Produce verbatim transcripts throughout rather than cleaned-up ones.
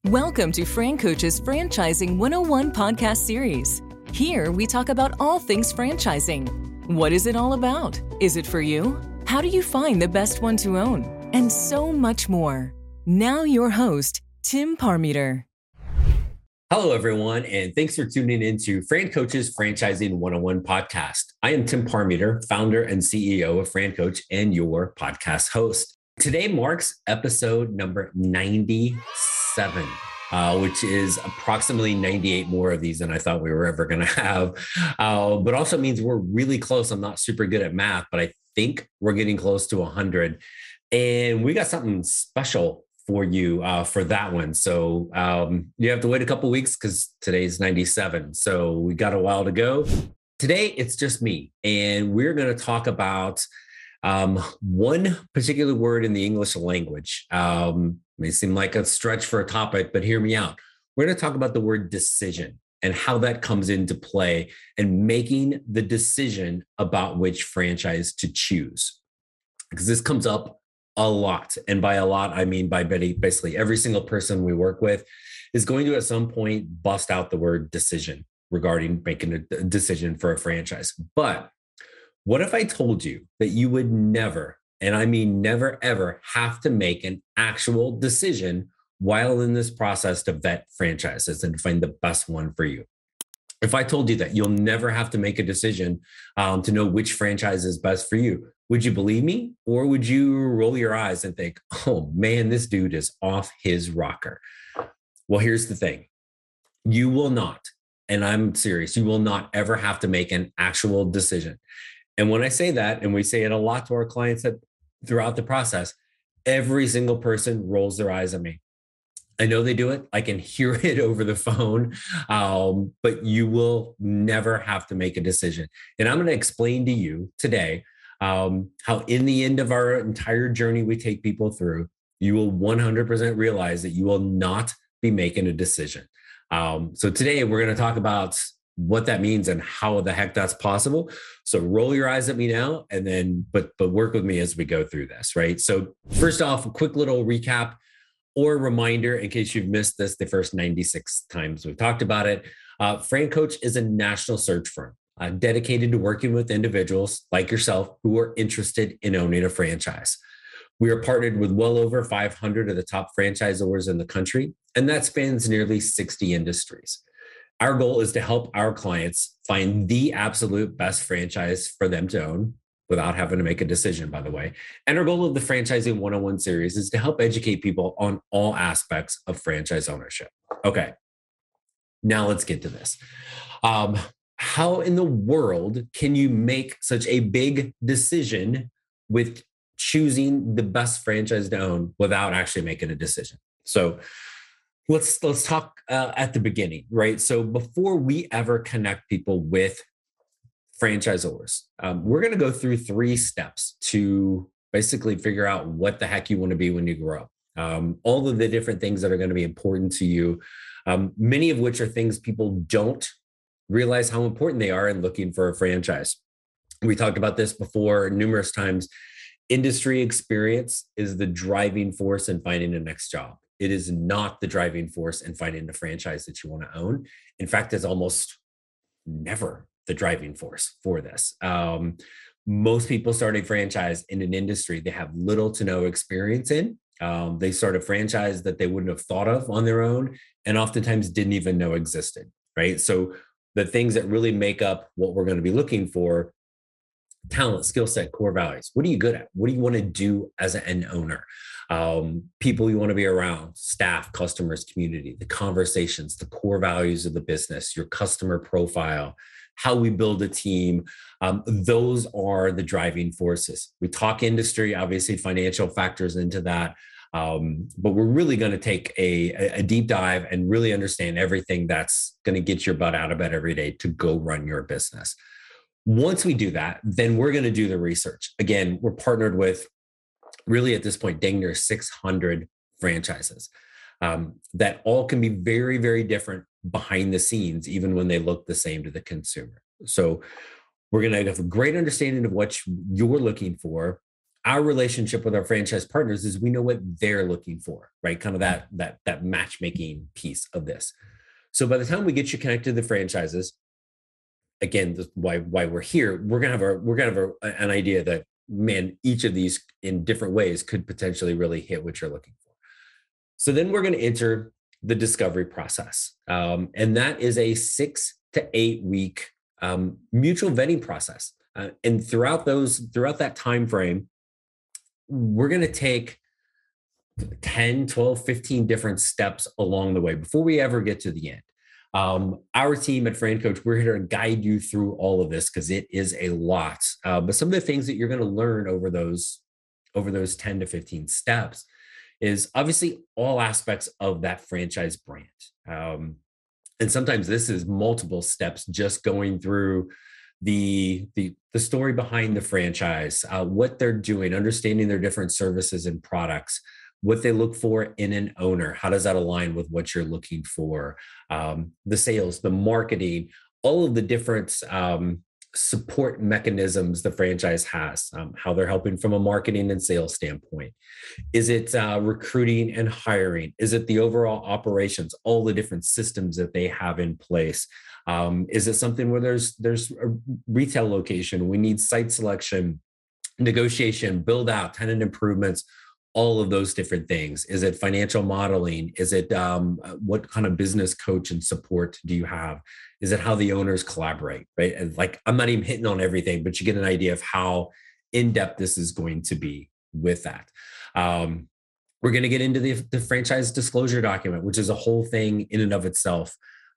Welcome to Fran Coach's Franchising one oh one podcast series. Here we talk about all things franchising. What is it all about? Is it for you? How do you find the best one to own? And so much more. Now your host, Tim Parmeter. Hello, everyone, and thanks for tuning in to Fran Coach's Franchising one oh one podcast. I am Tim Parmeter, founder and C E O of Fran Coach and your podcast host. Today marks episode number ninety-seven, uh, which is approximately ninety-eight more of these than I thought we were ever going to have, uh, but also means we're really close. I'm not super good at math, but I think we're getting close to one hundred, and we got something special for you uh, for that one. So um, you have to wait a couple weeks because today's ninety-seven. So we got a while to go. Today, it's just me. And we're going to talk about um, one particular word in the English language. Um, may seem like a stretch for a topic, but hear me out. We're going to talk about the word decision and how that comes into play and making the decision about which franchise to choose. Because this comes up a lot. And by a lot, I mean by basically every single person we work with is going to at some point bust out the word decision regarding making a decision for a franchise. But what if I told you that you would never, and I mean never, ever have to make an actual decision while in this process to vet franchises and find the best one for you? If I told you that you'll never have to make a decision um, to know which franchise is best for you, would you believe me? Or would you roll your eyes and think, oh man, this dude is off his rocker? Well, here's the thing. You will not, and I'm serious, you will not ever have to make an actual decision. And when I say that, and we say it a lot to our clients that throughout the process, every single person rolls their eyes at me. I know they do it. I can hear it over the phone, um, but you will never have to make a decision. And I'm going to explain to you today um, how in the end of our entire journey we take people through, you will one hundred percent realize that you will not be making a decision. Um, so today we're going to talk about what that means and how the heck that's possible. So roll your eyes at me now, and then, but, but work with me as we go through this, right? So first off, a quick little recap or reminder in case you've missed this the first ninety-six times we've talked about it. Uh, Fran Coach is a national search firm uh, dedicated to working with individuals like yourself who are interested in owning a franchise. We are partnered with well over five hundred of the top franchisors in the country, and that spans nearly sixty industries. Our goal is to help our clients find the absolute best franchise for them to own without having to make a decision, by the way. And our goal of the Franchising one oh one series is to help educate people on all aspects of franchise ownership. Okay, now let's get to this. Um, how in the world can you make such a big decision with choosing the best franchise to own without actually making a decision? So let's let's talk uh, at the beginning, right? So before we ever connect people with franchisors, um, we're going to go through three steps to basically figure out what the heck you want to be when you grow up. Um, all of the different things that are going to be important to you, um, many of which are things people don't realize how important they are in looking for a franchise. We talked about this before numerous times. Industry experience is the driving force in finding the next job. It is not the driving force in finding the franchise that you want to own. In fact, it's almost never the driving force for this. Um, most people start a franchise in an industry they have little to no experience in. Um, they start a franchise that they wouldn't have thought of on their own and oftentimes didn't even know existed, right? So the things that really make up what we're going to be looking for: talent, skill set, core values. What are you good at? What do you want to do as an owner? Um, people you want to be around, staff, customers, community, the conversations, the core values of the business, your customer profile, how we build a team. Um, those are the driving forces. We talk industry, obviously financial factors into that. Um, but we're really going to take a, a deep dive and really understand everything that's going to get your butt out of bed every day to go run your business. Once we do that, then we're going to do the research. Again, we're partnered with, really at this point, dang near six hundred franchises um, that all can be very, very different behind the scenes, even when they look the same to the consumer. So we're going to have a great understanding of what you're looking for. our relationship with our franchise partners is we know what they're looking for, right? Kind of that that that matchmaking piece of this. So by the time we get you connected to the franchises, again, this, why why we're here, we're gonna have a we're gonna have a, an idea that, man, each of these in different ways could potentially really hit what you're looking for. So then we're going to enter the discovery process, um, and that is a six to eight week um, mutual vetting process. Uh, and throughout those throughout that time frame, we're going to take ten, twelve, fifteen different steps along the way before we ever get to the end. Um, our team at FranCoach, we're here to guide you through all of this because it is a lot. Uh, but some of the things that you're going to learn over those, over those ten to fifteen steps is obviously all aspects of that franchise brand. Um, and sometimes this is multiple steps, just going through the, the, the story behind the franchise, uh, what they're doing, understanding their different services and products, what they look for in an owner. How does that align with what you're looking for? Um, the sales, the marketing, all of the different um, support mechanisms the franchise has, um, how they're helping from a marketing and sales standpoint. Is it uh, recruiting and hiring? Is it the overall operations, all the different systems that they have in place? Um, is it something where there's there's a retail location? We need site selection, negotiation, build out, tenant improvements, all of those different things. Is it financial modeling? Is it um, what kind of business coach and support do you have? Is it how the owners collaborate, right? And like, I'm not even hitting on everything, but you get an idea of how in-depth this is going to be with that. Um, we're going to get into the, the franchise disclosure document, which is a whole thing in and of itself.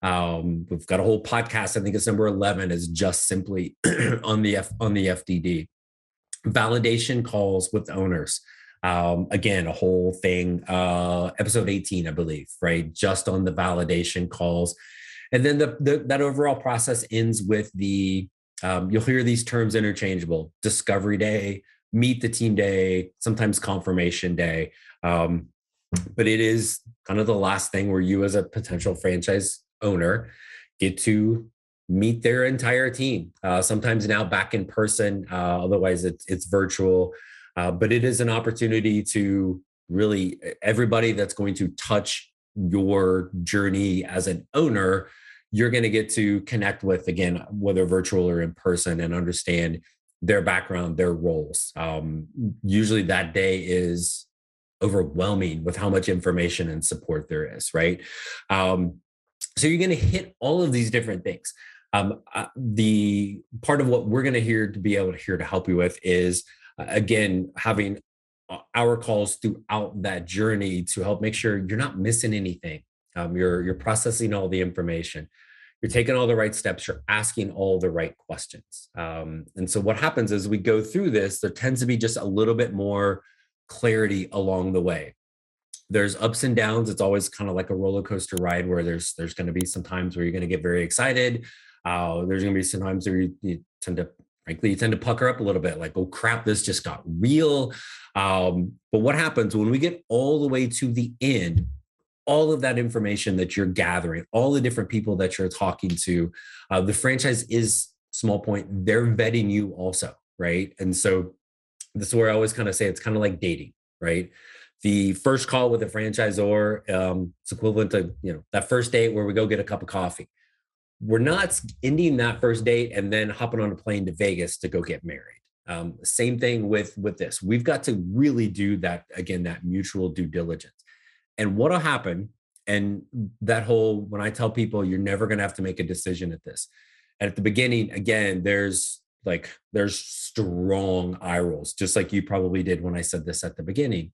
Um, we've got a whole podcast. I think it's number eleven is just simply on the F, on the F D D. Validation calls with owners. Um, again, a whole thing, uh, episode eighteen, I believe, right? Just on the validation calls. And then the, the that overall process ends with the, um, you'll hear these terms interchangeable: discovery day, meet the team day, sometimes confirmation day. Um, but it is kind of the last thing where you as a potential franchise owner get to meet their entire team. Uh, sometimes now back in person, uh, otherwise it's, it's virtual. Uh, but it is an opportunity to really, everybody that's going to touch your journey as an owner, you're going to get to connect with, again, whether virtual or in person, and understand their background, their roles. Um, usually that day is overwhelming with how much information and support there is, right? Um, so you're going to hit all of these different things. Um, uh, the part of what we're going to hear to be able to here to help you with is, again, having our calls throughout that journey to help make sure you're not missing anything. Um, you're, you're processing all the information. You're taking all the right steps. You're asking all the right questions. Um, and so what happens is we go through this, there tends to be just a little bit more clarity along the way. There's ups and downs. It's always kind of like a roller coaster ride where there's, there's going to be some times where you're going to get very excited. Uh, there's going to be some times where you, you tend to Frankly, you tend to pucker up a little bit, like, oh crap, this just got real. Um, but what happens when we get all the way to the end, all of that information that you're gathering, all the different people that you're talking to, uh, the franchise is, small point, they're vetting you also, right? And so this is where I always kind of say it's kind of like dating, right? The first call with a franchisor, um, it's equivalent to, you know, that first date where we go get a cup of coffee. We're not ending that first date and then hopping on a plane to Vegas to go get married. Um, same thing with, with this. We've got to really do that, again, that mutual due diligence. And what'll happen, and that whole, when I tell people you're never going to have to make a decision at this. And at the beginning, again, there's like, there's strong eye rolls, just like you probably did when I said this at the beginning.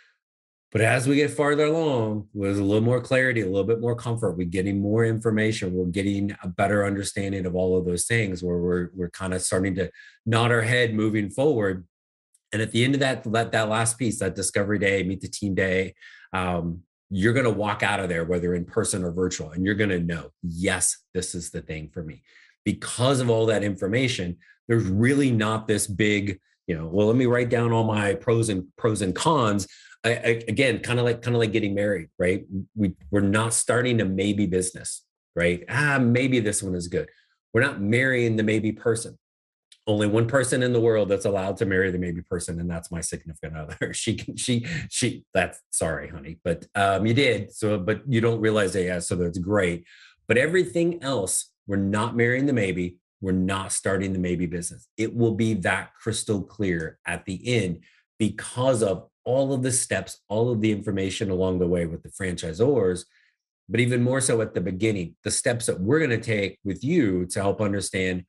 But as we get farther along, there's a little more clarity, a little bit more comfort. We're getting more information. We're getting a better understanding of all of those things where we're, we're kind of starting to nod our head moving forward. And at the end of that, that, that last piece, that discovery day, meet the team day, um, you're going to walk out of there, whether in person or virtual, and you're going to know, yes, this is the thing for me. Because of all that information, there's really not this big, you know, well, let me write down all my pros and pros and cons. I, I, again, kind of like kind of like getting married, right? We we're not starting a maybe business, right? Ah, maybe this one is good. We're not marrying the maybe person. only one person in the world that's allowed to marry the maybe person, and that's my significant other. She can, she, she, that's sorry, honey, but um, you did. So, but you don't realize that, yeah, so that's great. But everything else, we're not marrying the maybe. We're not starting the maybe business. It will be that crystal clear at the end because of all of the steps, all of the information along the way with the franchisors, but even more so at the beginning, the steps that we're going to take with you to help understand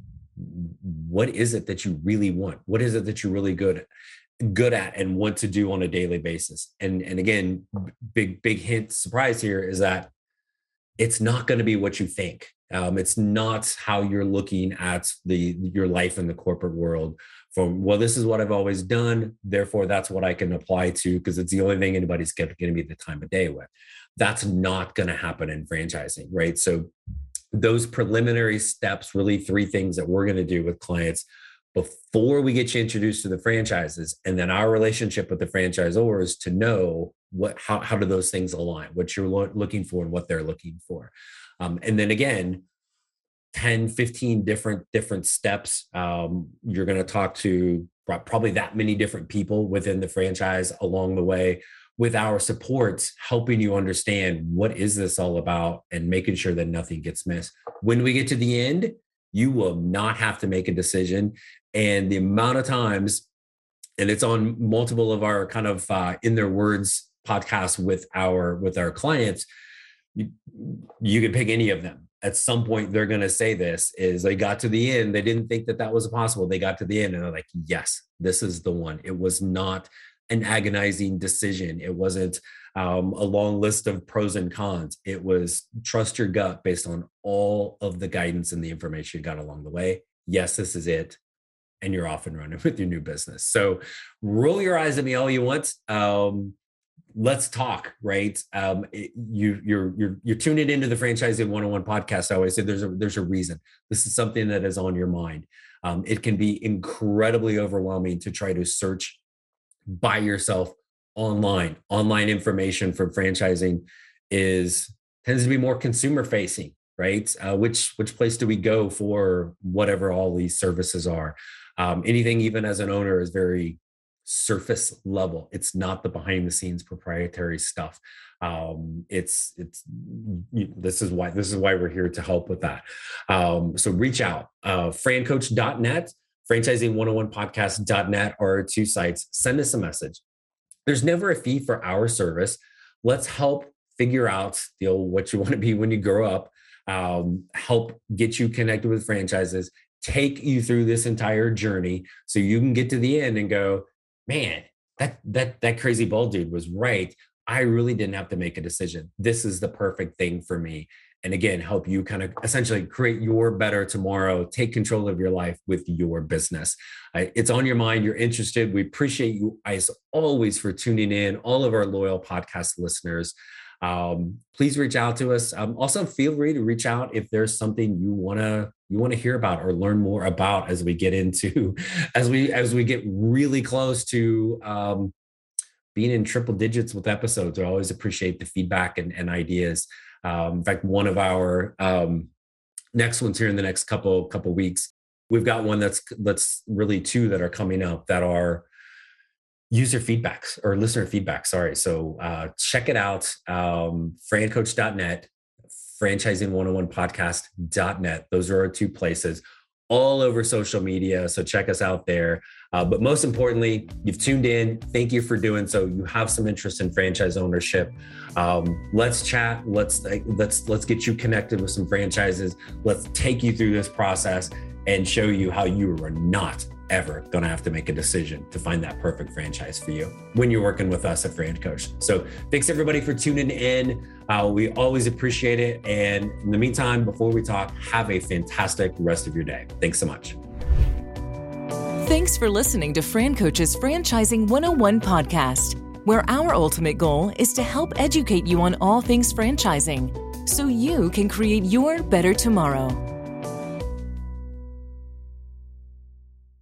what is it that you really want? What is it that you're really good at, good at and want to do on a daily basis? And, and again, big, big hint, surprise here is that it's not going to be what you think. Um, it's not how you're looking at the your life in the corporate world from, well, this is what I've always done, therefore that's what I can apply to because it's the only thing anybody's going to be the time of day with. That's not going to happen in franchising, right? So those preliminary steps, really three things that we're going to do with clients before we get you introduced to the franchises, and then our relationship with the franchisors to know what, how, how do those things align, what you're lo- looking for and what they're looking for. Um, and then again, ten, fifteen different, different steps. Um, you're going to talk to probably that many different people within the franchise along the way, with our support, helping you understand what is this all about and making sure that nothing gets missed. When we get to the end, you will not have to make a decision. And the amount of times, and it's on multiple of our kind of uh, in their words podcasts with our, with our clients, you, you can pick any of them. At some point, they're going to say this is they got to the end. They didn't think that that was possible. They got to the end and they're like, yes, this is the one. It was not an agonizing decision. It wasn't um, a long list of pros and cons. It was trust your gut based on all of the guidance and the information you got along the way. Yes, this is it. And you're off and running with your new business. So roll your eyes at me all you want. Um, let's talk, right? Um, it, you, you're, you're, you're tuning into the Franchising one oh one podcast. I always say there's a, there's a reason. This is something that is on your mind. Um, it can be incredibly overwhelming to try to search by yourself online. Online information for franchising is tends to be more consumer facing, right? Uh, which which place do we go for whatever all these services are? Um, anything even as an owner is very surface level. It's not the behind the scenes proprietary stuff. Um, it's it's this is why this is why we're here to help with that. Um, so reach out, uh, fran coach dot net. franchising one oh one podcast dot net are our two sites. Send us a message. There's never a fee for our service. Let's help figure out you know, what you want to be when you grow up, um, help get you connected with franchises, take you through this entire journey so you can get to the end and go, man, that, that, that crazy bald dude was right. I really didn't have to make a decision. This is the perfect thing for me. And again, help you kind of essentially create your better tomorrow, take control of your life with your business. Uh, it's on your mind. You're interested. We appreciate you as always for tuning in, all of our loyal podcast listeners. Um, please reach out to us. Um, also, feel free to reach out if there's something you want to you want to hear about or learn more about as we get into, as we as we get really close to um, being in triple digits with episodes. I always appreciate the feedback and, and ideas. Um, in fact, one of our um, next ones here in the next couple couple weeks, we've got one that's that's really two that are coming up that are user feedbacks or listener feedback. Sorry, so uh, check it out. Um, fran coach dot net, franchising one oh one podcast dot net. Those are our two places. All over social media, so check us out there. Uh, but most importantly, you've tuned in. Thank you for doing so. You have some interest in franchise ownership. Um, let's chat. Let's let's let's get you connected with some franchises. Let's take you through this process and show you how you are not ever going to have to make a decision to find that perfect franchise for you when you're working with us at Fran Coach. So thanks everybody for tuning in. Uh, we always appreciate it. And in the meantime, before we talk, have a fantastic rest of your day. Thanks so much. Thanks for listening to Fran Coach's Franchising one oh one podcast, where our ultimate goal is to help educate you on all things franchising so you can create your better tomorrow.